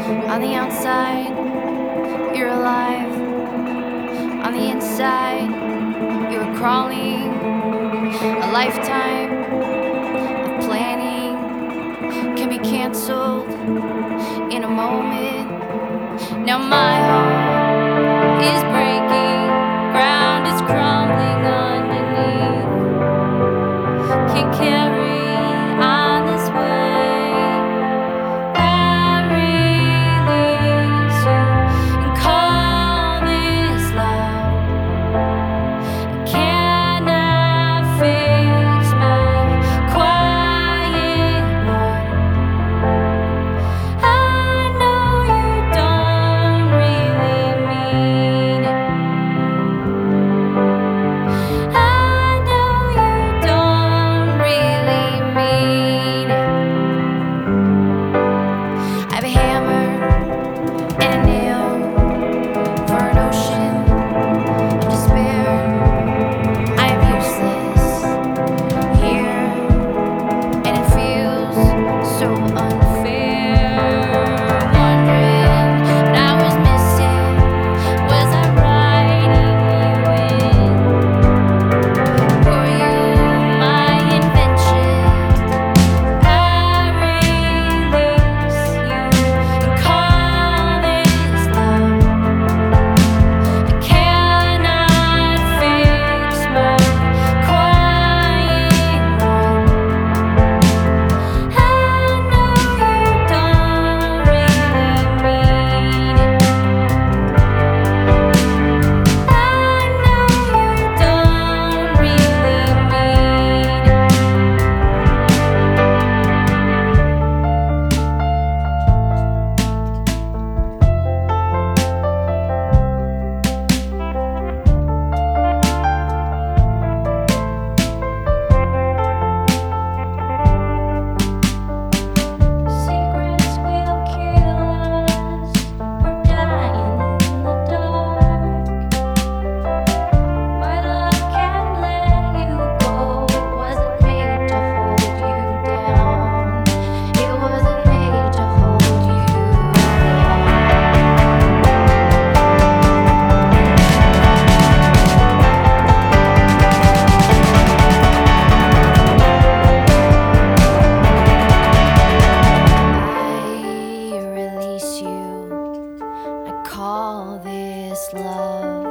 On the outside, you're alive. On the inside, you were crawling. A lifetime of planning can be canceled in a moment. Now my heart is breaking, ground is crumbling underneath. Can't carry on this way. I release you and call this love. I cannot fix my quiet one. I know you don't really mean it. I know you don't really mean it. I have a hammer and a nail for an ocean of despair. I am useless here, and it feels so unfair. Wondering what I was missing. Was I writing you in? Were you my invention? I release you and call this love. I cannot fix my quiet one. I know you don't really mean it. I know you don't really mean it. Secrets will kill us. We're dying in the dark. My love can't let you go. It wasn't made to hold you down. It wasn't made to hold you I release you. I call this love.